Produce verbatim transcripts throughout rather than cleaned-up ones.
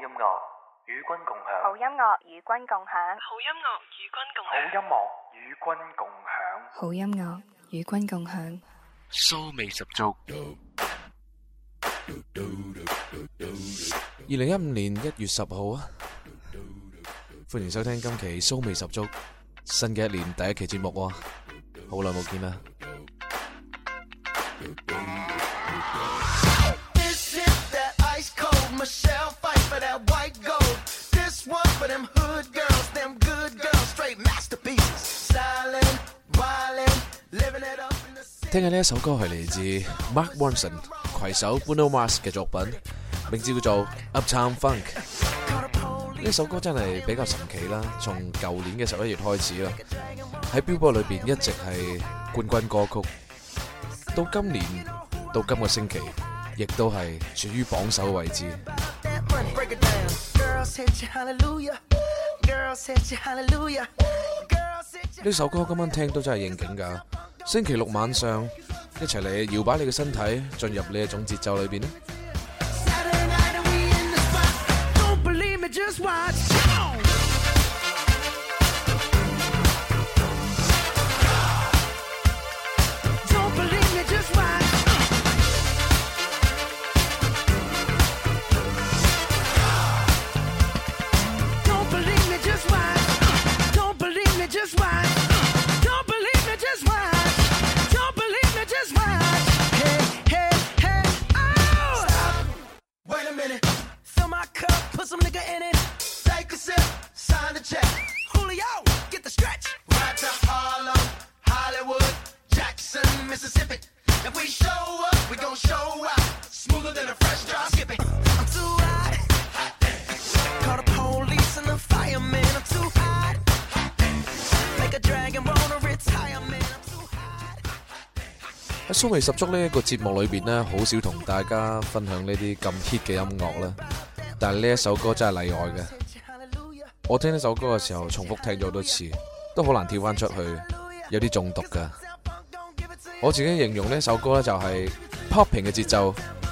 音樂與君共享， 好音樂與君共享， 好音樂與君共享， 好音樂與君共享， 好音樂與君共享， 騷味十足。 二零一五年一月十號啊，歡迎收聽今期騷味十足，新嘅一年第一期節目喎，好耐冇見啦。聽嘅呢一首歌係嚟自 Mark Ronson 攜手 Bruno Mars 嘅作品，名字叫做 Uptown Funk。呢首歌真係比較神奇啦，從舊年嘅十一月開始啦，喺 Billboard 裏邊一直係冠軍歌曲，到今年到今個星期，亦都係處於榜首位置。呢首歌今晚聽都真係應景㗎。星期六晚上，一齊嚟搖擺你嘅身體，進入呢一種節奏裏邊。喺騷味十足呢一個節目裏邊呢，好少同大家分享呢啲咁 hit 嘅音樂啦。但係呢一首歌真係例外嘅。我聽呢首歌嘅時候，重複聽咗好多次，都好難跳翻出去，有啲中毒噶。我自己形容呢首歌呢，就係 popping 嘅節奏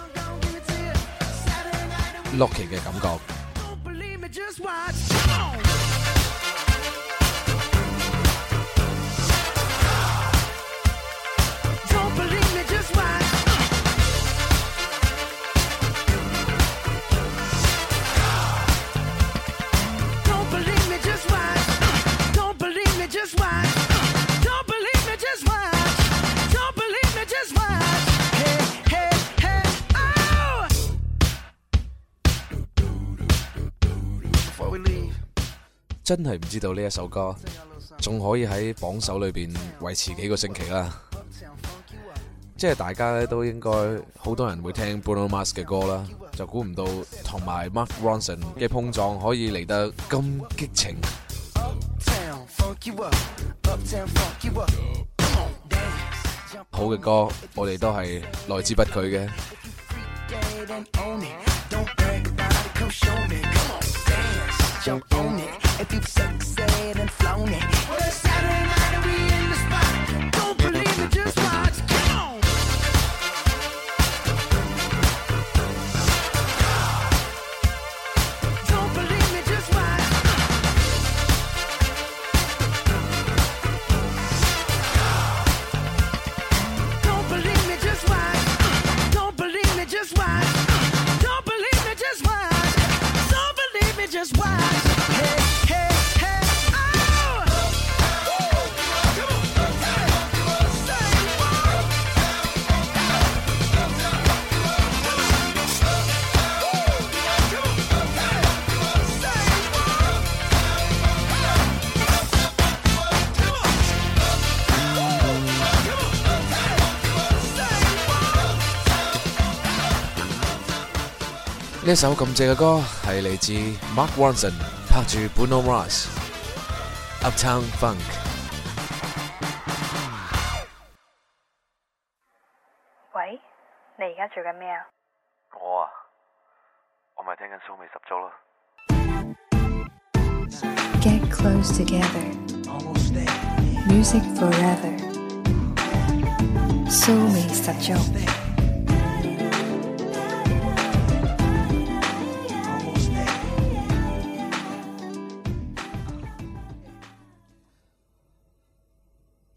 ，locking 嘅感覺。真係唔知道呢一首歌仲可以喺榜首裏邊維持幾個星期啦，即係大家咧都應該好多人會聽 Bruno Mars 嘅歌啦，就估唔到同埋 Mark Ronson 嘅碰撞可以嚟得咁激情。好嘅歌，我哋都係來之不拒嘅。If you've succeeded and flown it, well, it's Saturday night and we in the spot. Don't believe it, just watch. Come on. Don't believe me, just watch. Don't believe me, just watch. Don't believe me, just watch. Don't believe me, just watch. Don't believe me, just watch.呢首咁正嘅歌係嚟自 Mark Ronson 拍住 Bruno Mars Uptown Funk。 喂，你而家做緊咩啊？ 我啊，我咪聽緊騷味十足咯。 Get close together, music forever， 騷味十足。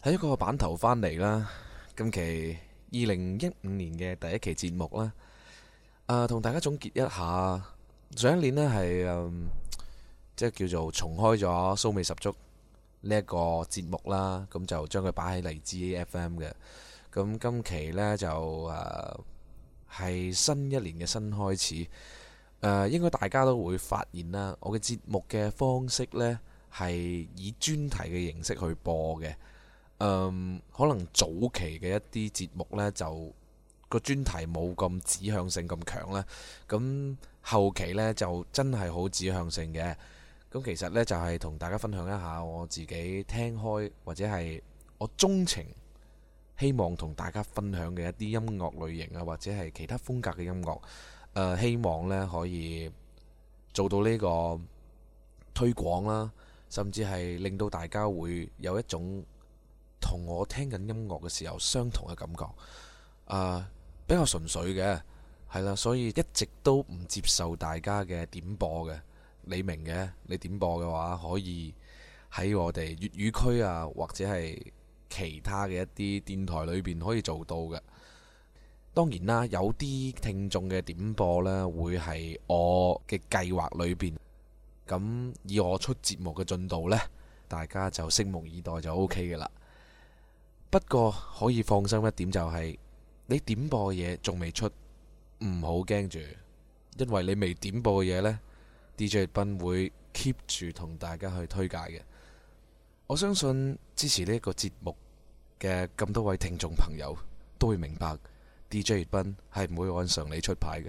係一個版頭翻嚟啦。今期二零一五年嘅第一期節目啦，誒同大家總結一下上一年呢係誒即係叫做重開咗騷味十足呢一個節目啦，咁就將佢擺喺荔枝 F M 嘅。咁今期呢，就誒係、呃、新一年嘅新開始，誒、呃、應該大家都會發現啦，我嘅節目嘅方式呢係以專題嘅形式去播嘅。嗯，可能早期嘅一啲節目呢，就個專題冇咁指向性咁強啦。咁後期呢，就真係好指向性嘅。咁其實呢，就係同大家分享一下我自己聽開或者係我鍾情希望同大家分享嘅一啲音樂類型啊，或者係其他風格嘅音樂。呃，希望呢可以做到呢個推廣啦，甚至係令到大家會有一種同我聽緊音樂嘅時候相同嘅感覺。呃，比較純粹嘅係啦，所以一直都唔接受大家嘅點播嘅。你明嘅，你點播嘅話可以喺我哋粵語區啊，或者係其他嘅一啲電台裏邊可以做到嘅。當然啦，有啲聽眾嘅點播呢會係我嘅計劃裏邊。咁以我出節目嘅進度呢，大家就拭目以待就 O K 嘅啦。不過可以放心一點就係，你點播嘅嘢仲未出，唔好驚住，因為你未點播嘅嘢呢，D J 斌會 keep 住同大家去推介嘅。我相信支持呢一個節目嘅咁多位聽眾朋友都會明白 D J 斌係唔會按常理出牌嘅。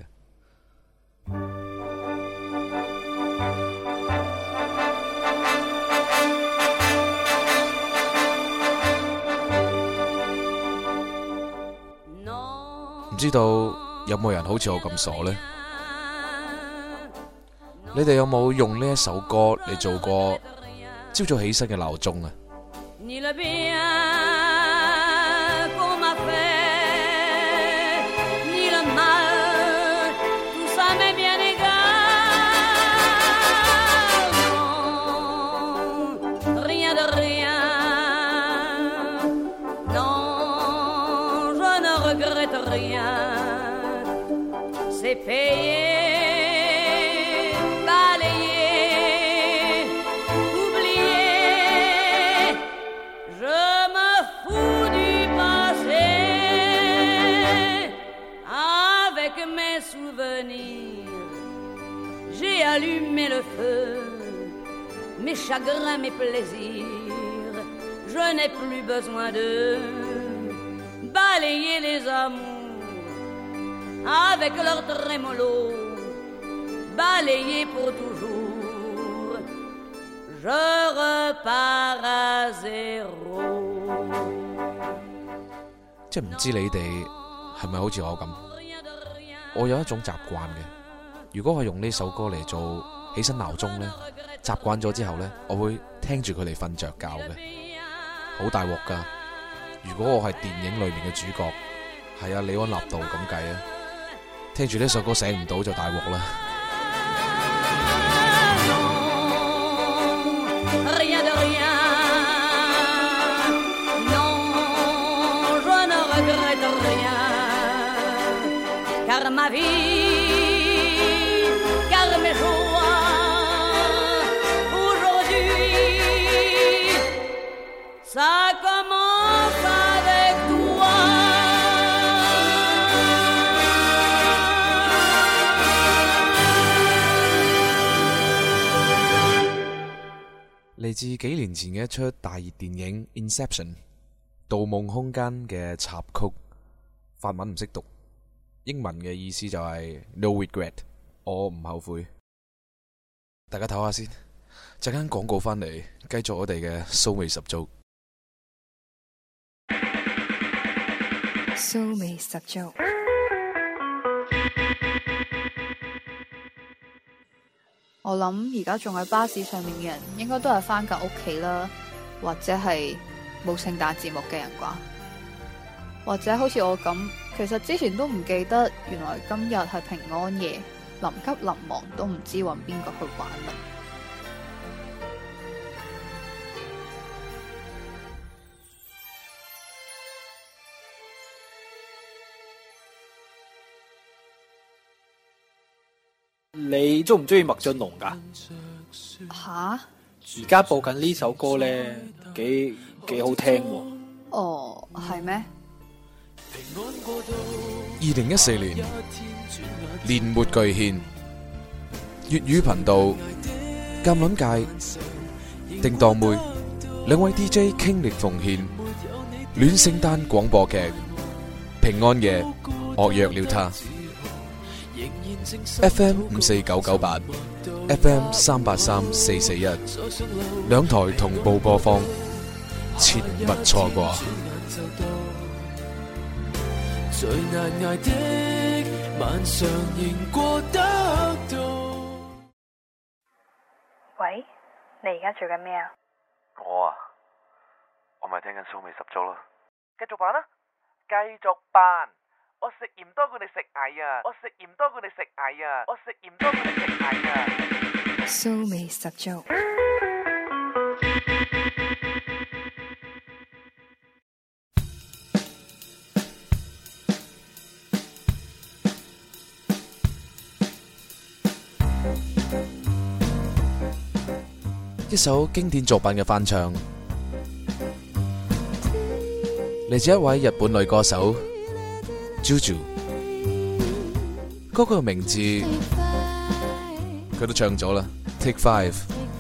唔知道有冇人好似我咁傻呢？你哋有冇用呢一首歌嚟做過朝早起身嘅鬧鐘啊？ Allumer le feu, mes chagrins, mes plaisirs, je n'ai plus besoin de balayer les amours avec leur trémolo, balayer pour toujours, je repars à zéro。 即係唔知你哋係咪好似我咁？我有一種習慣嘅。如果我用呢首歌嚟做起身鬧鐘呢，習慣咗之後呢，我會聽住佢嚟瞓着覺嘅，好大鑊噶。如果我係電影裏面嘅主角，係啊李安納度咁計啊，聽住呢首歌醒唔到就大鑊啦。嚟自幾年前嘅一出大熱電影《Inception》盜夢空間嘅插曲，法文唔識讀，英文嘅意思就係 No regret， 我唔後悔。大家唞下先，陣間廣告返嚟，繼續我哋嘅騷味十足。 騷味十足。 我諗而家仲喺巴士上面嘅人，應該都係返緊屋企啦，或者係冇聖誕節目嘅人啩，或者好似我咁，其實之前都唔記得，原來今日係平安夜，臨急臨忙都唔知揾邊個去玩啦。 你中唔中意麥浚龍噶？ 吓？ 而家播緊呢首歌咧，幾幾好聽喎。 哦，係咩？ 二零一四年年末巨獻粵語頻道鑑論界叮當妹兩位 D J 傾力奉獻戀聖誕廣播劇平安夜惡約了他 F M 五四九九八 F M 三八三四四一兩台同步播放，切勿錯過。 最難捱的晚上仍過得到。 喂，你而家做緊咩啊？ 我啊，我咪聽緊騷味十足咯。繼續扮啦，繼續扮。我食鹽多過你食蟻啊！我食鹽多過你食蟻啊！我食鹽多過你食蟻啊！ 騷味十足。 一首經典作品嘅翻唱，嚟自一位日本女歌手 JoJo， 歌曲嘅名字佢都唱咗啦 Take Five。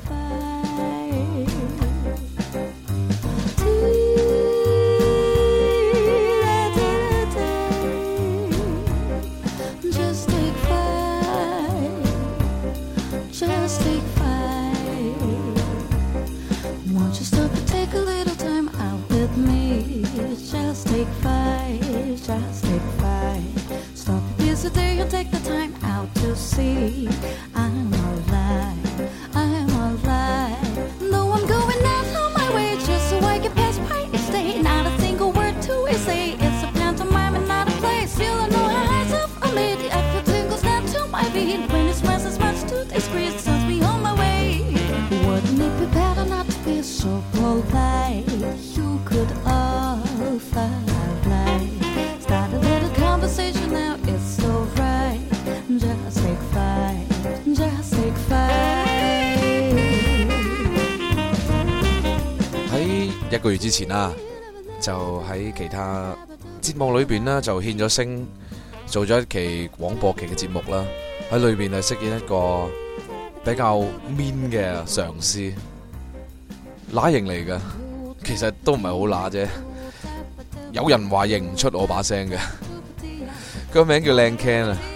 一個月之前啦，就喺其他節目裏邊呢，就獻咗聲，做咗一期廣播劇嘅節目啦。喺裏邊係飾演一個比較 mean 嘅上司，乸型嚟㗎，其實都唔係好乸啫。有人話認唔出我把聲嘅，個名叫靚 Ken 啊。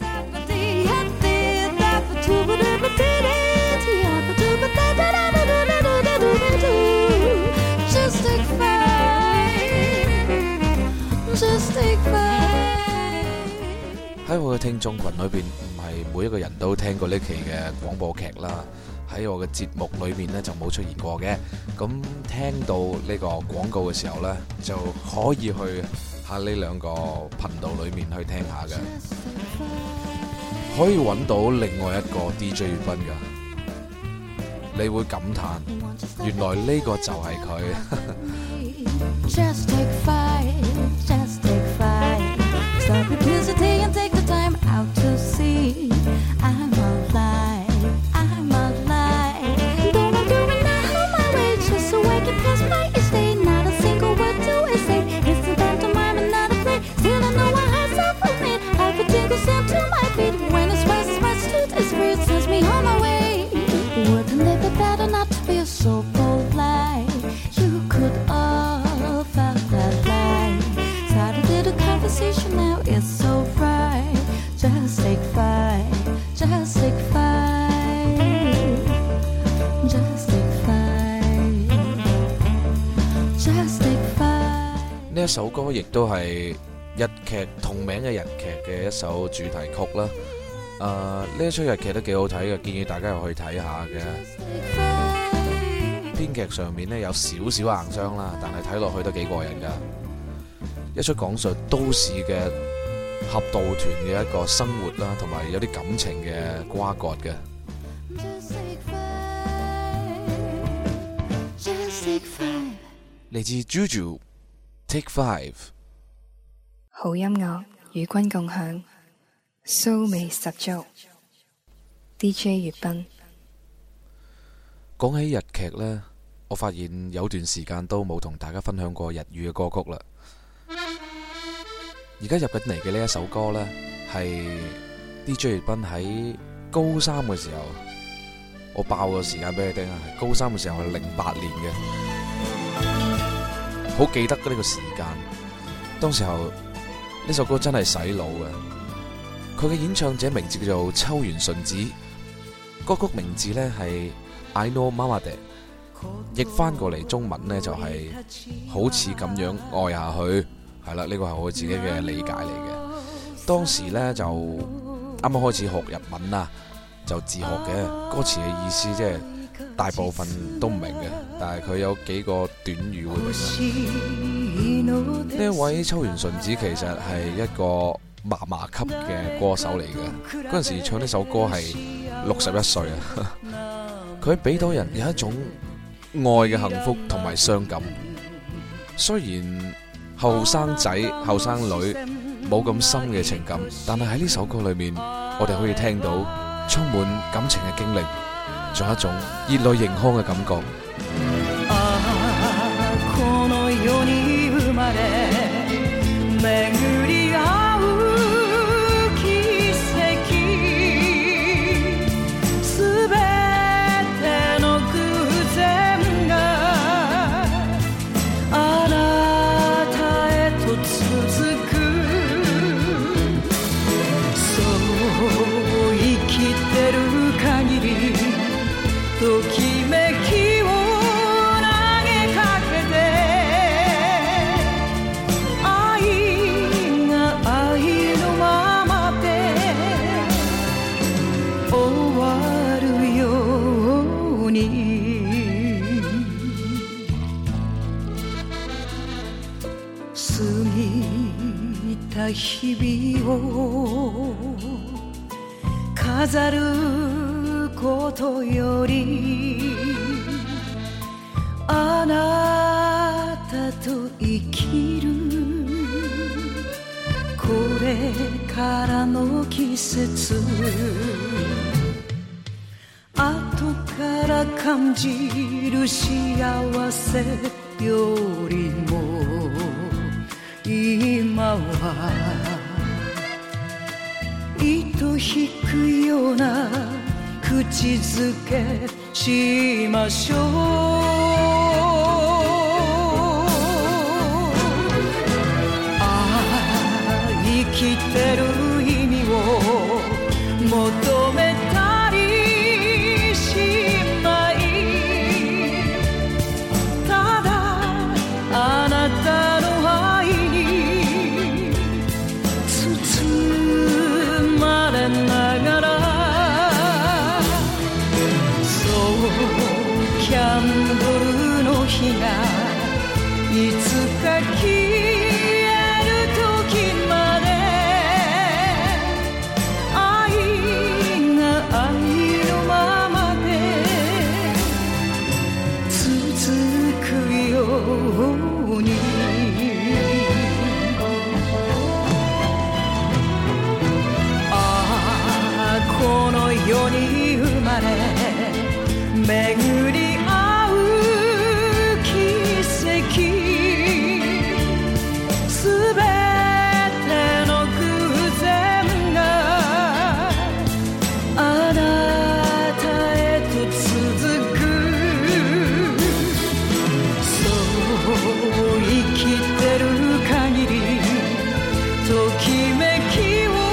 喺我嘅聽眾群裏邊，唔係每一個人都聽過呢期嘅廣播劇啦。喺我嘅節目裏面呢，就冇出現過嘅。咁聽到呢個廣告嘅時候呢，就可以去下呢兩個頻道裏面去聽下嘅，可以揾到另外一個 D J 月斌噶。你會感嘆，原來呢個就係佢。Just take five, just take five. Stop publicity and take the time out to see. I'm alive, I'm alive. Don't I'm doing that on my way, just so I can pass by each day. Not a single word do I say. It's a pantomime and not a play. Still I know I have self-admit. I could tingle sound to my feet. When it's fast as my suit, it's spirit sends me on my way. Wouldn't it be better not to be so polite? You could all felt that lie. Started a little conversation now, it's so right. Just take five, just take five, just take five, just take five。呢一首歌亦都係日劇同名嘅日劇嘅一首主題曲啦。誒、呃，呢一出日劇都幾好睇嘅，建議大家入去睇下嘅。編劇上面呢有少少硬傷啦，但係睇落去都幾過癮噶。一出講述都市嘅合蹈團嘅一個生活啦，同埋有啲感情嘅瓜葛嘅。嚟自 JoJo Take Five。 好音樂與君共享，騷味十足。 D J 月斌。 講起日劇呢，我發現有段時間都冇同大家分享過日語嘅歌曲啦。而家入緊嚟嘅呢一首歌呢，係 D J 月斌喺高三嘅時候，我爆個時間俾你聽啊！係高三嘅時候係零八年嘅，好記得呢個時間。當時候呢首歌真係洗腦嘅。佢嘅演唱者名字叫做秋元順子，歌曲名字呢係 I know Mama De， 譯翻過嚟中文呢就係好似咁樣愛下去。係啦，呢個係我自己嘅理解嚟嘅。當時呢就啱啱開始學日文啦，就自學嘅，歌詞嘅意思即係大部分都唔明嘅，但係佢有幾個短語會明啦。呢一位秋元順子其實係一個麻麻級嘅歌手嚟嘅，嗰陣時唱呢首歌係六十一歲啊！佢俾到人有一種愛嘅幸福同埋傷感。雖然後生仔後生女冇咁深嘅情感，但係喺呢首歌裏面，我哋可以聽到充滿感情嘅經歷，仲有一種熱淚盈眶嘅感覺。 日々を飾ることよりあなたと生きるこれからの季節後から感じる幸せよりも今は糸引くような口づけしましょうああ生きてる意味を求めたりしないただあなたのながらそうキャンドルの火がいつか消える時まで愛が愛のままで続くようにこの世に生まれ巡り合う奇跡すべての偶然があなたへと続くそう生きてる限りときめきを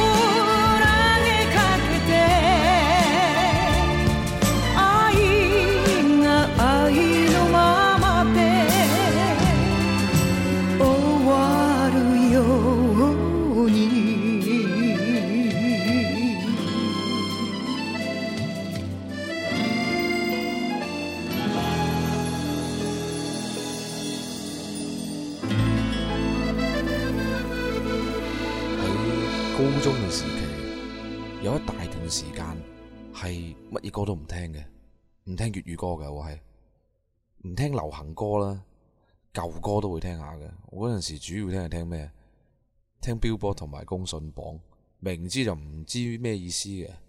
高中嘅時期，有一大段時間係乜嘢歌都唔聽嘅，唔聽粵語歌嘅，我係唔聽流行歌啦，舊歌都會聽下嘅。我嗰陣時主要聽係聽咩？聽 Billboard 同埋公信榜，明知就唔知咩意思嘅，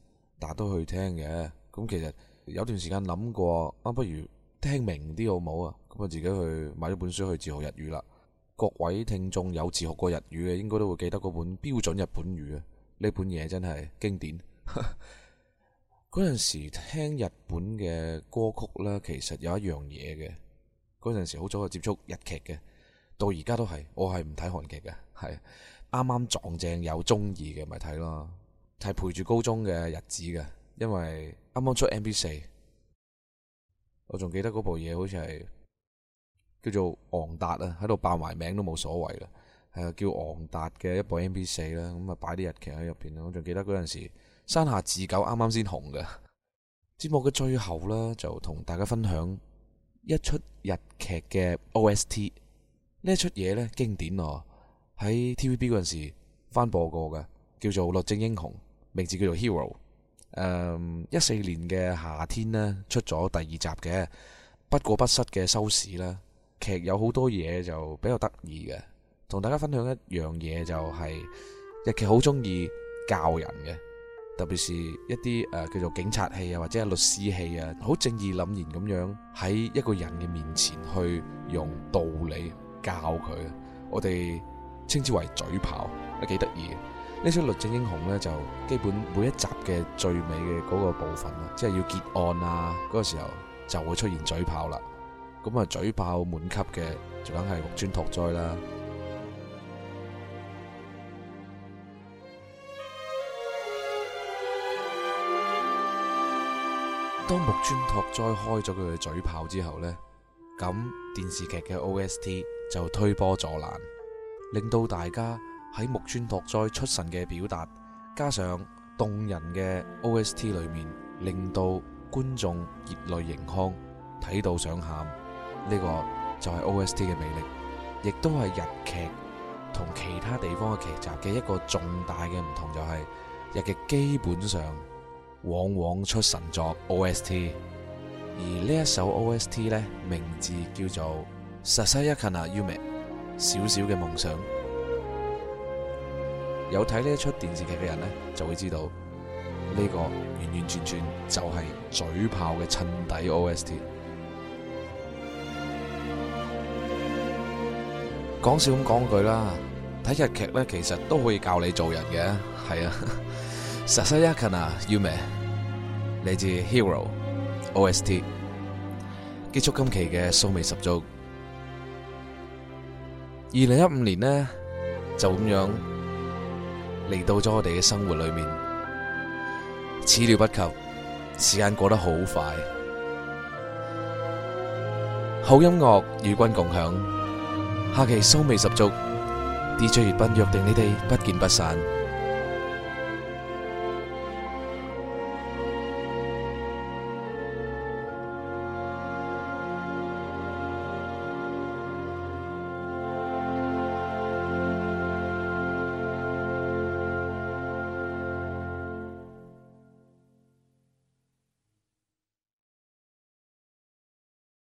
大家都去聽嘅。咁其實有段時間諗過啊，不如聽明啲好冇啊？咁啊自己去買咗本書去自學日語啦。各位聽眾有自學過日語嘅，應該都會記得嗰本標準日本語啊。呢本嘢真係經典。嗰陣時聽日本嘅歌曲呢，其實有一樣嘢嘅。嗰陣時好早就接觸日劇嘅，到而家都係，我係唔睇韓劇嘅，係啱啱撞正有中意嘅咪睇咯。係陪住高中嘅日子嘅，因為啱啱出 M P 四，我仲記得嗰部嘢好似係叫做昂達啊，喺度爆埋名都冇所謂啦。係啊，叫昂達嘅一部 M P 四啦，咁啊擺啲日劇喺入邊。我仲記得嗰陣時山下智久啱啱先紅嘅。節目嘅最後呢，就同大家分享一出日劇嘅 O S T。呢一出嘢呢，經典喎，喺 T V B 嗰陣時翻播過嘅，叫做《律政英雄》，名字叫做 Hero。誒，一四年嘅夏天呢，出咗第二集嘅，不過不失嘅收視啦。劇有好多嘢就比較得意嘅，同大家分享一樣嘢就係、是、日劇好中意教人嘅，特別是一啲誒、呃、叫做警察戲啊，或者係律師戲啊，好正義凜然咁樣喺一個人嘅面前去用道理教佢，我哋稱之為嘴炮，都幾得意嘅。呢出《律政英雄》呢，就基本每一集嘅最尾嘅嗰個部分啦，即係要結案啊嗰、那個時候就會出現嘴炮啦。咁啊，嘴炮滿級嘅就梗係木村拓哉啦。當木村拓哉開咗佢嘅嘴炮之後呢，咁電視劇嘅 O S T 就推波助瀾，令到大家喺木村拓哉出神嘅表達，加上動人嘅 O S T 裏面，令到觀眾熱淚盈眶，睇到想喊。呢個就係 O S T 嘅魅力，亦都係日劇同其他地方嘅劇集嘅一個重大嘅唔同，就係日劇基本上往往出神作 O S T， 而呢一首 O S T 呢，名字叫做 Sasayaka na Yume， 小小嘅夢想。有睇呢一出電視劇嘅人呢，就會知道呢個完完全全就係嘴炮嘅襯底 O S T。講笑咁講句啦，睇日劇咧，其實都可以教你做人嘅，係啊。Sasayaka na Yume 嚟自 Hero O S T， 結束今期嘅騷味十足。二零一五年呢，就咁樣嚟到咗我哋嘅生活裏面，始料不及，時間過得好快。好音樂與君共享。下期騷味十足 ，D J 月斌約定你哋不見不散。